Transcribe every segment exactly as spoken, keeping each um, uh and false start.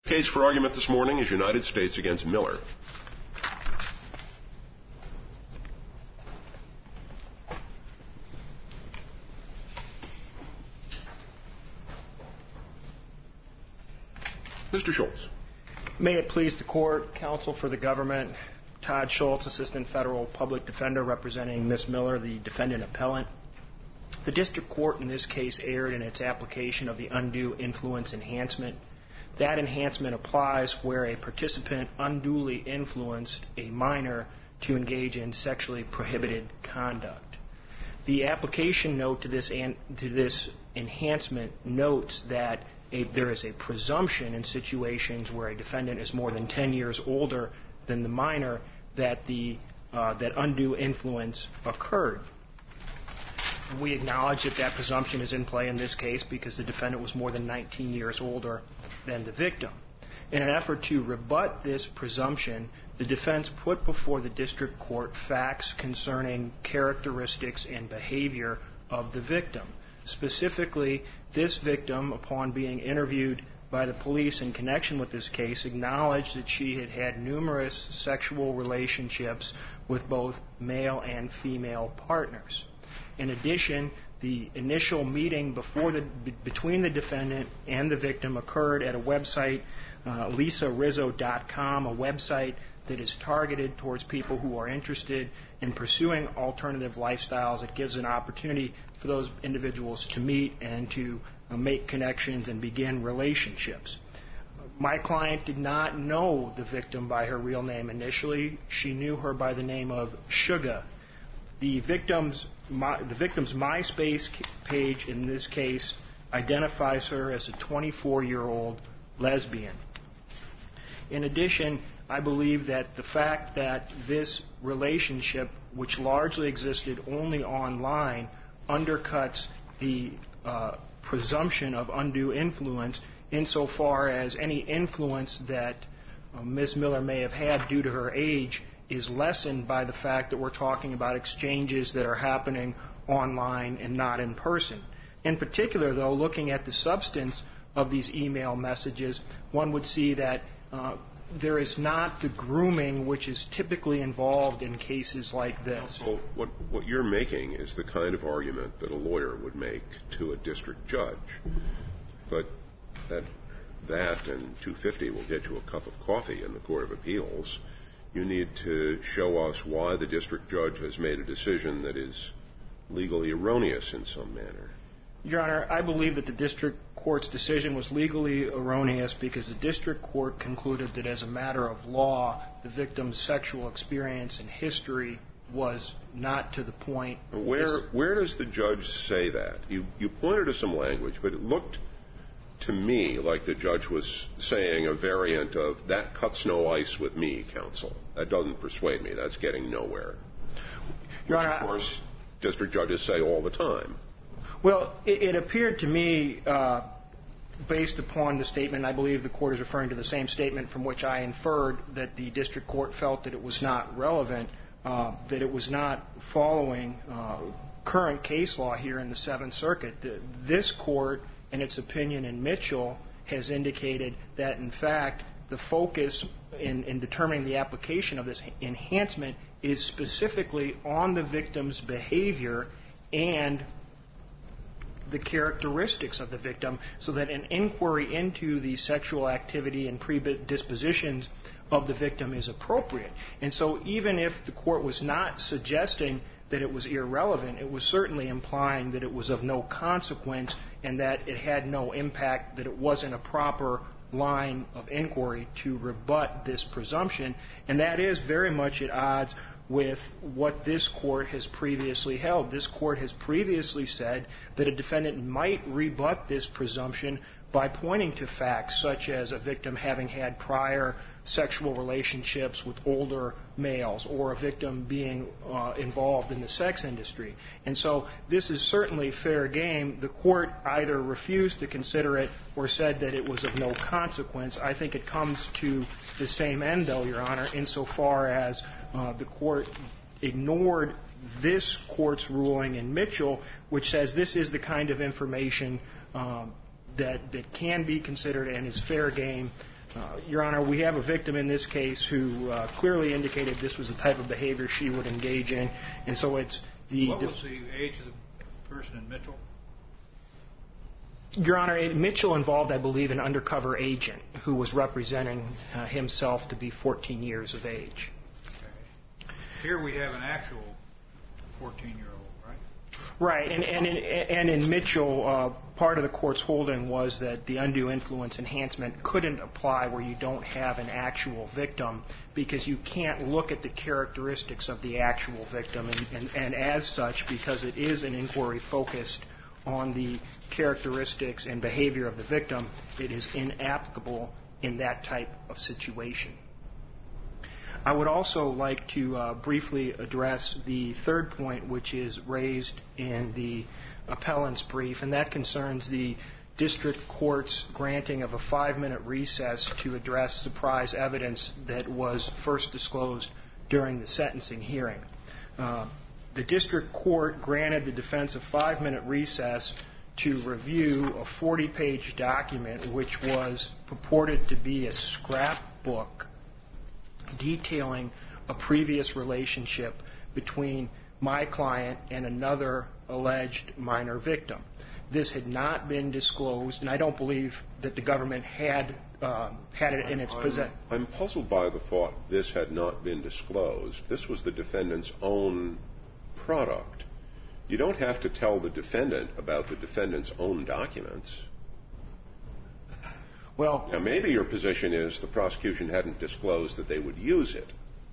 Case for argument this morning is United States against Miller. Mister Schultz. May it please the Court, counsel for the government, Todd Schultz, Assistant Federal Public Defender representing Miz Miller, the defendant appellant. The district court in this case erred in its application of the undue influence enhancement. That enhancement applies where a participant unduly influenced a minor to engage in sexually prohibited conduct. The application note to this, an, to this enhancement notes that a, there is a presumption in situations where a defendant is more than ten years older than the minor that the uh, that undue influence occurred. We acknowledge that that presumption is in play in this case because the defendant was more than nineteen years older than the victim. In an effort to rebut this presumption, the defense put before the district court facts concerning characteristics and behavior of the victim. Specifically, this victim, upon being interviewed by the police in connection with this case, acknowledged that she had had numerous sexual relationships with both male and female partners. In addition, the initial meeting before the, b- between the defendant and the victim occurred at a website, uh, lisa rizzo dot com, a website that is targeted towards people who are interested in pursuing alternative lifestyles. It gives an opportunity for those individuals to meet and to uh, make connections and begin relationships. My client did not know the victim by her real name initially. She knew her by the name of Sugar. The victim's, my, the victim's MySpace page in this case identifies her as a twenty-four-year-old lesbian. In addition, I believe that the fact that this relationship, which largely existed only online, undercuts the uh, presumption of undue influence insofar as any influence that uh, Miz Miller may have had due to her age is lessened by the fact that we're talking about exchanges that are happening online and not in person. In particular, though, looking at the substance of these email messages, one would see that uh, there is not the grooming which is typically involved in cases like this. Well, what, what you're making is the kind of argument that a lawyer would make to a district judge. But that, that and two fifty will get you a cup of coffee in the Court of Appeals. You need to show us why the district judge has made a decision that is legally erroneous in some manner. Your Honor, I believe that the district court's decision was legally erroneous because the district court concluded that as a matter of law, the victim's sexual experience and history was not to the point. Where, where does the judge say that? You, you pointed to some language, but it looked to me like the judge was saying a variant of, that cuts no ice with me, counsel. That doesn't persuade me. That's getting nowhere. Your Which, Honor, of course, district judges say all the time. Well, it, it appeared to me, uh, based upon the statement, I believe the court is referring to the same statement from which I inferred that the district court felt that it was not relevant, uh, that it was not following uh, current case law here in the Seventh Circuit. The, this court, in its opinion in Mitchell, has indicated that, in fact, the focus in, in determining the application of this enhancement is specifically on the victim's behavior and the characteristics of the victim, so that an inquiry into the sexual activity and predispositions of the victim is appropriate. And so even if the court was not suggesting that it was irrelevant, it was certainly implying that it was of no consequence and that it had no impact, that it wasn't a proper line of inquiry to rebut this presumption. And that is very much at odds with what this court has previously held. This court has previously said that a defendant might rebut this presumption by pointing to facts such as a victim having had prior sexual relationships with older males or a victim being uh, involved in the sex industry. And so this is certainly fair game. The court either refused to consider it or said that it was of no consequence. I think it comes to the same end, though, Your Honor, insofar as uh, the court ignored this court's ruling in Mitchell, which says this is the kind of information um, that, that can be considered and is fair game Uh, Your Honor, we have a victim in this case who uh, clearly indicated this was the type of behavior she would engage in, and so it's the... What was the age of the person in Mitchell? Your Honor, it, Mitchell involved, I believe, an undercover agent who was representing uh, himself to be fourteen years of age. Okay. Here we have an actual fourteen-year-old, right? Right, and, and, in, and in Mitchell, uh, part of the court's holding was that the undue influence enhancement couldn't apply where you don't have an actual victim because you can't look at the characteristics of the actual victim, and, and, and as such, because it is an inquiry focused on the characteristics and behavior of the victim, it is inapplicable in that type of situation. I would also like to uh, briefly address the third point, which is raised in the appellant's brief, and that concerns the district court's granting of a five-minute recess to address surprise evidence that was first disclosed during the sentencing hearing. Uh, The district court granted the defense a five-minute recess to review a forty-page document which was purported to be a scrapbook detailing a previous relationship between my client and another alleged minor victim. This had not been disclosed, and I don't believe that the government had uh, had it in its possession. I'm puzzled by the thought this had not been disclosed. This was the defendant's own product. You don't have to tell the defendant about the defendant's own documents. Well, now, maybe your position is the prosecution hadn't disclosed that they would use it.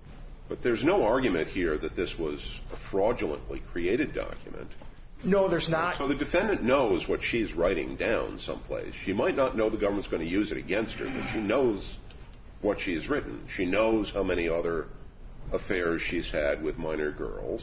But there's no argument here that this was a fraudulently created document. No, there's not. So the defendant knows what she's writing down someplace. She might not know the government's going to use it against her, but she knows what she's written. She knows how many other affairs she's had with minor girls.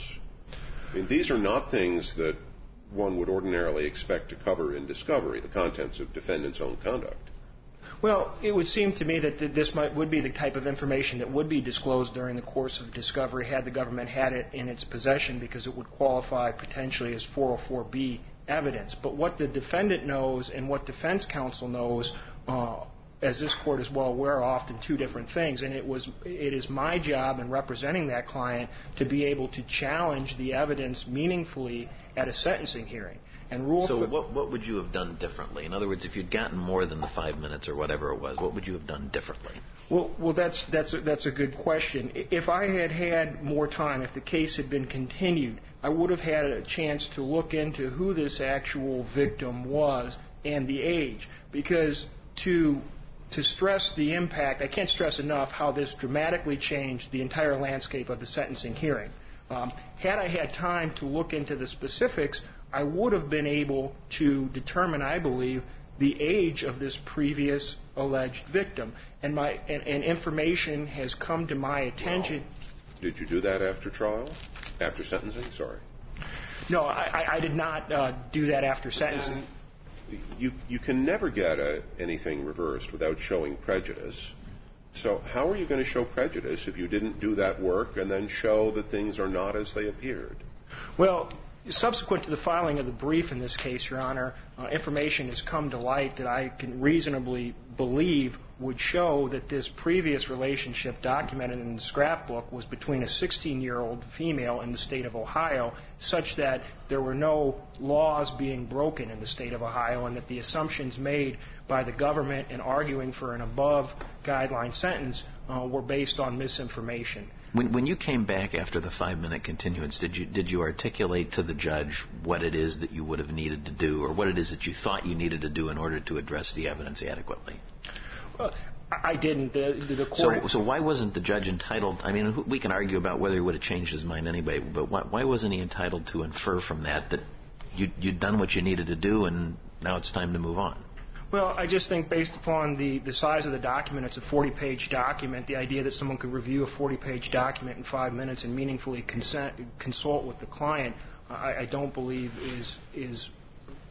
I mean, these are not things that one would ordinarily expect to cover in discovery, the contents of defendant's own conduct. Well, it would seem to me that this might, would be the type of information that would be disclosed during the course of discovery had the government had it in its possession, because it would qualify potentially as four oh four B evidence. But what the defendant knows and what defense counsel knows, uh, as this court is well aware, are often two different things. And it was it is my job in representing that client to be able to challenge the evidence meaningfully at a sentencing hearing. And rule so what, what would you have done differently? In other words, if you'd gotten more than the five minutes or whatever it was, what would you have done differently? Well, well, that's that's a, that's a good question. If I had had more time, if the case had been continued, I would have had a chance to look into who this actual victim was and the age, because to to stress the impact, I can't stress enough how this dramatically changed the entire landscape of the sentencing hearing. Um, had I had time to look into the specifics, I would have been able to determine, I believe, the age of this previous alleged victim. And my and, and information has come to my attention. Well, did you do that after trial? After sentencing? Sorry. No, I, I did not uh, do that after sentencing. You, you can never get a, anything reversed without showing prejudice. So how are you going to show prejudice if you didn't do that work and then show that things are not as they appeared? Well, subsequent to the filing of the brief in this case, Your Honor, uh, information has come to light that I can reasonably believe would show that this previous relationship documented in the scrapbook was between a sixteen-year-old female in the state of Ohio, such that there were no laws being broken in the state of Ohio, and that the assumptions made by the government in arguing for an above-guideline sentence uh, were based on misinformation. When, when you came back after the five-minute continuance, did you did you articulate to the judge what it is that you would have needed to do, or what it is that you thought you needed to do in order to address the evidence adequately? Well, I didn't. The, the court. So, so why wasn't the judge entitled? I mean, we can argue about whether he would have changed his mind anyway, but why, why wasn't he entitled to infer from that that you, you'd done what you needed to do, and now it's time to move on? Well, I just think based upon the, the size of the document, it's a forty-page document, the idea that someone could review a forty-page document in five minutes and meaningfully consent, consult with the client, I, I don't believe is is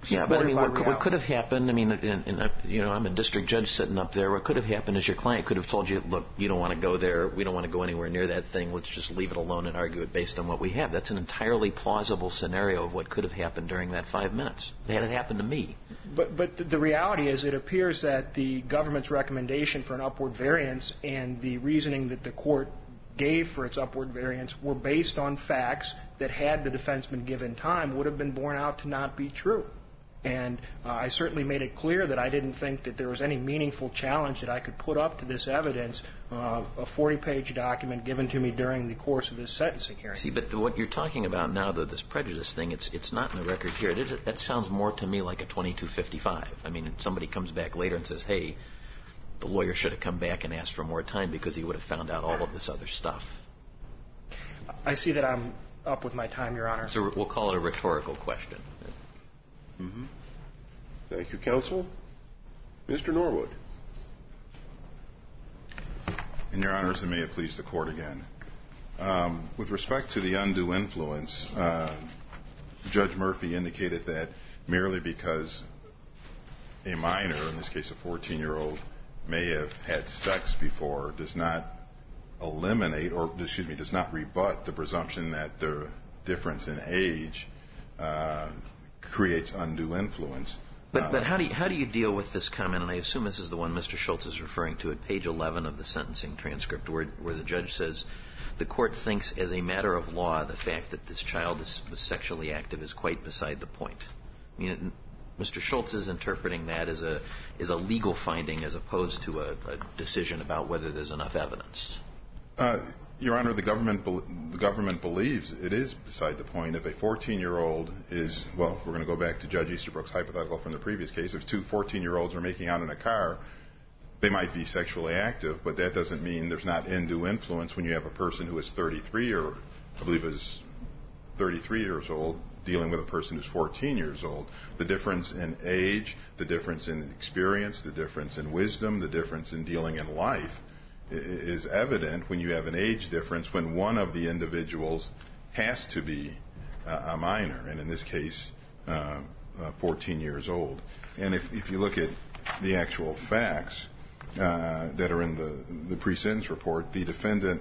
Yeah, but I mean, what, by what could have happened, I mean, in, in, you know, I'm a district judge sitting up there. What could have happened is your client could have told you, look, you don't want to go there. We don't want to go anywhere near that thing. Let's just leave it alone and argue it based on what we have. That's an entirely plausible scenario of what could have happened during that five minutes. It had it happened to me. But, but the reality is it appears that the government's recommendation for an upward variance and the reasoning that the court gave for its upward variance were based on facts that, had the defense been given time, would have been borne out to not be true. And uh, I certainly made it clear that I didn't think that there was any meaningful challenge that I could put up to this evidence, uh, a forty-page document given to me during the course of this sentencing hearing. See, but the, what you're talking about now, though, this prejudice thing, it's it's not in the record here. It, that sounds more to me like a twenty-two fifty-five. I mean, if somebody comes back later and says, hey, the lawyer should have come back and asked for more time because he would have found out all of this other stuff. I see that I'm up with my time, Your Honor. So we'll call it a rhetorical question. Mm-hmm. Thank you, counsel. Mister Norwood. And Your Honors, and may it please the court again. Um, with respect to the undue influence, uh, Judge Murphy indicated that merely because a minor, in this case a fourteen-year-old, may have had sex before does not eliminate, or excuse me, does not rebut the presumption that the difference in age uh, creates undue influence. But, but how do you, how do you deal with this comment? And I assume this is the one Mister Schultz is referring to at page eleven of the sentencing transcript, where, where the judge says the court thinks, as a matter of law, the fact that this child is, was sexually active is quite beside the point. I mean, Mister Schultz is interpreting that as a as a legal finding as opposed to a, a decision about whether there's enough evidence. Uh, Your Honor, the government be- the government believes it is beside the point. If a fourteen-year-old is, well, we're going to go back to Judge Easterbrook's hypothetical from the previous case. If two fourteen-year-olds are making out in a car, they might be sexually active, but that doesn't mean there's not undue influence when you have a person who is thirty-three, or I believe is thirty-three years old, dealing with a person who's fourteen years old. The difference in age, the difference in experience, the difference in wisdom, the difference in dealing in life is evident when you have an age difference, when one of the individuals has to be uh, a minor, and in this case, uh, uh, fourteen years old. And if, if you look at the actual facts uh, that are in the, the pre-sentence report, the defendant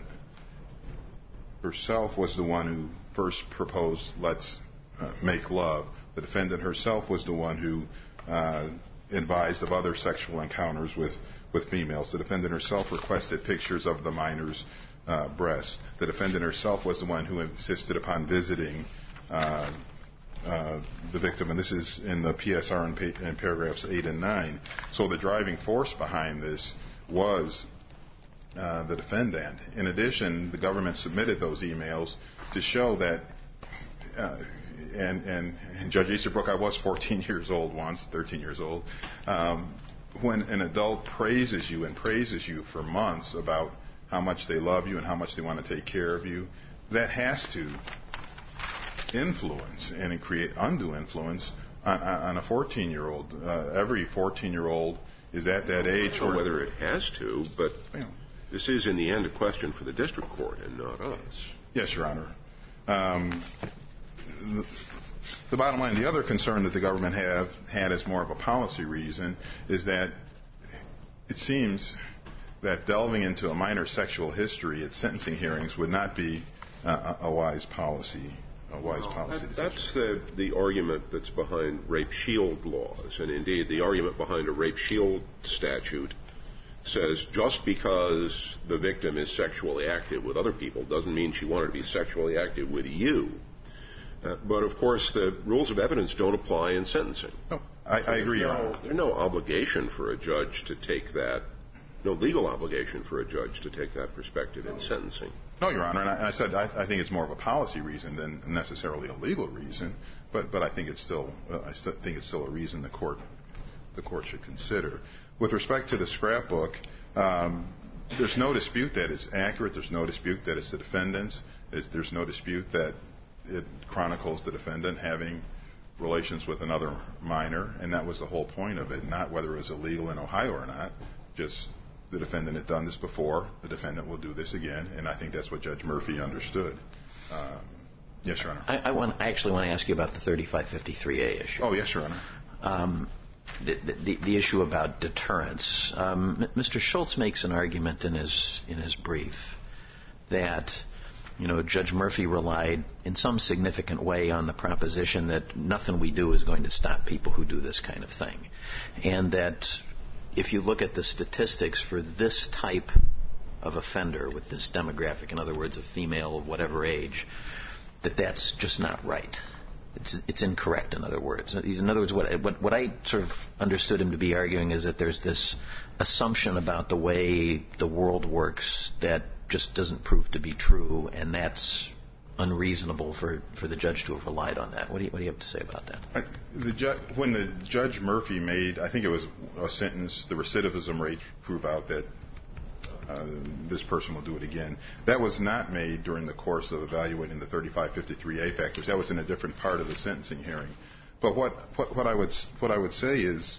herself was the one who first proposed, let's uh, make love. The defendant herself was the one who uh, advised of other sexual encounters with with females. The defendant herself requested pictures of the minor's uh, breasts. The defendant herself was the one who insisted upon visiting uh, uh, the victim, and this is in the P S R in, pa- in paragraphs eight and nine. So the driving force behind this was uh, the defendant. In addition, the government submitted those emails to show that, uh, and, and, and Judge Easterbrook, I was fourteen years old once, thirteen years old, um, when an adult praises you and praises you for months about how much they love you and how much they want to take care of you, that has to influence and create undue influence on, on a fourteen-year-old. Uh, every fourteen-year-old is at that age. I don't know whether it has to, but you know, this is in the end a question for the district court and not us. Yes, Your Honor. Um, the, The bottom line, the other concern that the government have had as more of a policy reason is that it seems that delving into a minor sexual history at sentencing hearings would not be uh, a wise policy, a wise policy that, decision. That's the, the argument that's behind rape shield laws, and indeed the argument behind a rape shield statute says just because the victim is sexually active with other people doesn't mean she wanted to be sexually active with you. Uh, but, of course, the rules of evidence don't apply in sentencing. No, I, I agree, Your Honor. There's no obligation for a judge to take that, no legal obligation for a judge to take that perspective in sentencing. No, Your Honor, and I, and I said I, I think it's more of a policy reason than necessarily a legal reason, but, but I think it's still uh, I st- think it's still a reason the court the court should consider. With respect to the scrapbook, um, there's no dispute that it's accurate. There's no dispute that it's the defendant's. It's, there's no dispute that it chronicles the defendant having relations with another minor, and that was the whole point of it, not whether it was illegal in Ohio or not, just the defendant had done this before, the defendant will do this again, and I think that's what Judge Murphy understood. Um, Yes, Your Honor. I, I, want, I actually want to ask you about the thirty-five fifty-three A issue. Oh, yes, Your Honor. Um, the, the, the issue about deterrence. Um, Mister Schultz makes an argument in his in his brief that, you know, Judge Murphy relied in some significant way on the proposition that nothing we do is going to stop people who do this kind of thing, and that if you look at the statistics for this type of offender with this demographic, in other words, a female of whatever age, that that's just not right. It's, it's incorrect, in other words. In other words, what, what, what I sort of understood him to be arguing is that there's this assumption about the way the world works that just doesn't prove to be true, and that's unreasonable for, for the judge to have relied on that. What do you, what do you have to say about that? I, the ju- when the Judge Murphy made, I think it was a sentence, the recidivism rate prove out that Uh, this person will do it again. That was not made during the course of evaluating the thirty-five fifty-three A factors. That was in a different part of the sentencing hearing. But what, what, what I would what I would say is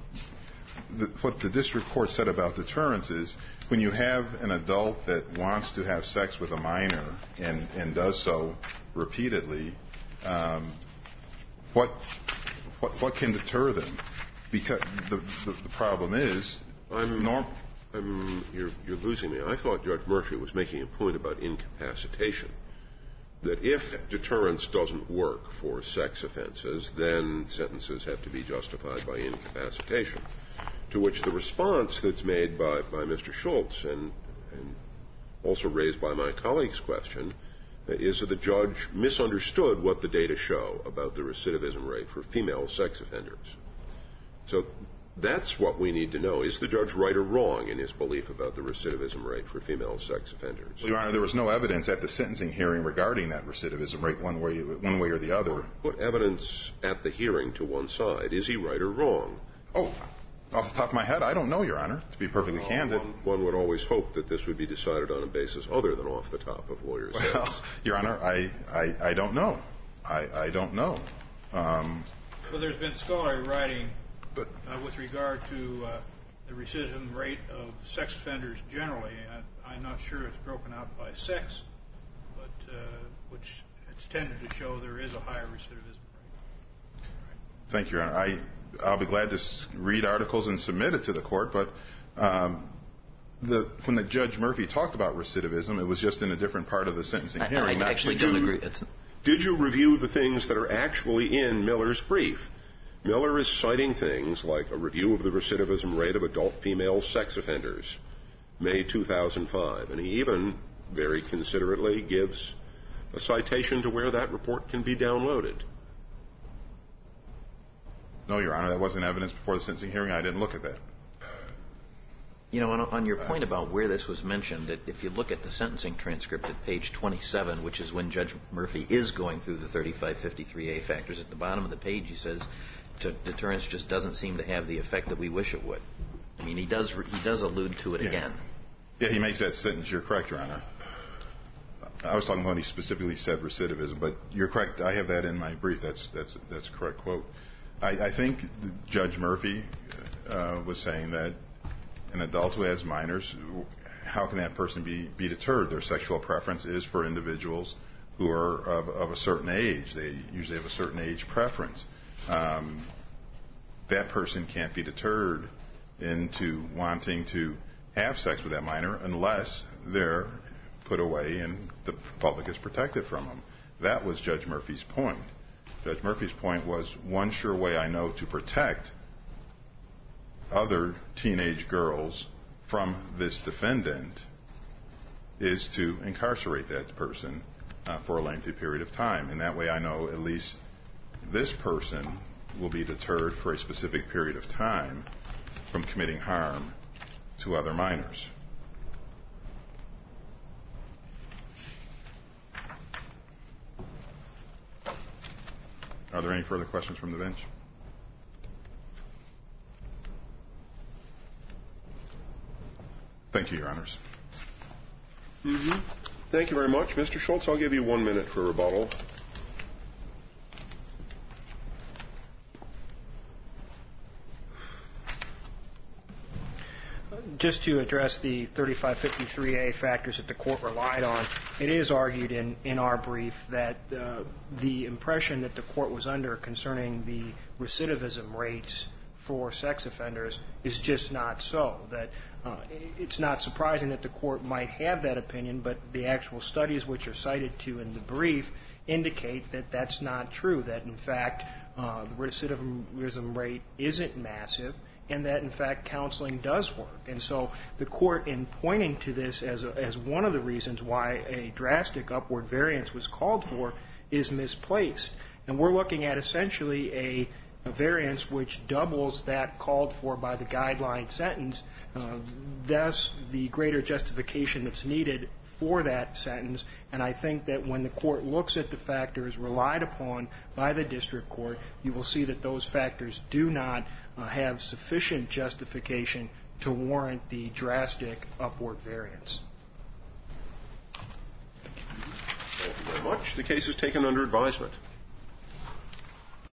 the, what the district court said about deterrence is when you have an adult that wants to have sex with a minor and, and does so repeatedly, um, what, what what can deter them? Because the the, the problem is I'm norm. I'm, you're, you're losing me. I thought Judge Murphy was making a point about incapacitation, that if deterrence doesn't work for sex offenses, then sentences have to be justified by incapacitation, to which the response that's made by, by Mister Schultz and, and also raised by my colleague's question is that the judge misunderstood what the data show about the recidivism rate for female sex offenders. So that's what we need to know. Is the judge right or wrong in his belief about the recidivism rate for female sex offenders? Well, Your Honor, there was no evidence at the sentencing hearing regarding that recidivism rate one way, one way or the other. Put evidence at the hearing to one side. Is he right or wrong? Oh, off the top of my head, I don't know, Your Honor, to be perfectly well, candid. One, one would always hope that this would be decided on a basis other than off the top of lawyers' heads. Well, Your Honor, I, I, I don't know. I, I don't know. Um, well, there's been scholarly writing But, uh, with regard to uh, the recidivism rate of sex offenders generally. I, I'm not sure it's broken out by sex, but uh, which it's tended to show there is a higher recidivism rate. Right. Thank you, Your Honor. I, I'll be glad to read articles and submit it to the court, but um, the, when the Judge Murphy talked about recidivism, it was just in a different part of the sentencing I, hearing. I actually don't agree. It's, Did you review the things that are actually in Miller's brief? Miller is citing things like a review of the recidivism rate of adult female sex offenders, May two thousand five, and he even very considerately gives a citation to where that report can be downloaded. No, Your Honor, that wasn't evidence before the sentencing hearing. I didn't look at that. You know, on, on your point about where this was mentioned, that if you look at the sentencing transcript at page twenty-seven, which is when Judge Murphy is going through the thirty-five fifty-three A factors, at the bottom of the page he says, deterrence just doesn't seem to have the effect that we wish it would. I mean, he does he does allude to it yeah. again. Yeah, he makes that sentence. You're correct, Your Honor. I was talking about when he specifically said recidivism, but you're correct. I have that in my brief. That's that's that's a correct quote. I, I think Judge Murphy uh, was saying that an adult who has minors, how can that person be, be deterred? Their sexual preference is for individuals who are of, of a certain age. They usually have a certain age preference. Um, that person can't be deterred into wanting to have sex with that minor unless they're put away and the public is protected from them. That was Judge Murphy's point. Judge Murphy's point was one sure way I know to protect other teenage girls from this defendant is to incarcerate that person uh, for a lengthy period of time. And that way I know at least this person will be deterred for a specific period of time from committing harm to other minors. Are there any further questions from the bench? Thank you, Your Honors. Mm-hmm. Thank you very much. Mister Schultz, I'll give you one minute for rebuttal. just to address the thirty-five fifty-three A factors that the court relied on, it is argued in, in our brief that uh, the impression that the court was under concerning the recidivism rates for sex offenders is just not so. That uh, it's not surprising that the court might have that opinion, but the actual studies which are cited to in the brief indicate that that's not true, that in fact uh, the recidivism rate isn't massive, and that in fact counseling does work. And so the court, in pointing to this as, a, as one of the reasons why a drastic upward variance was called for, is misplaced. And we're looking at essentially a a variance which doubles that called for by the guideline sentence, uh, thus the greater justification that's needed for that sentence. And I think that when the court looks at the factors relied upon by the district court, you will see that those factors do not uh, have sufficient justification to warrant the drastic upward variance. Thank you very much. The case is taken under advisement.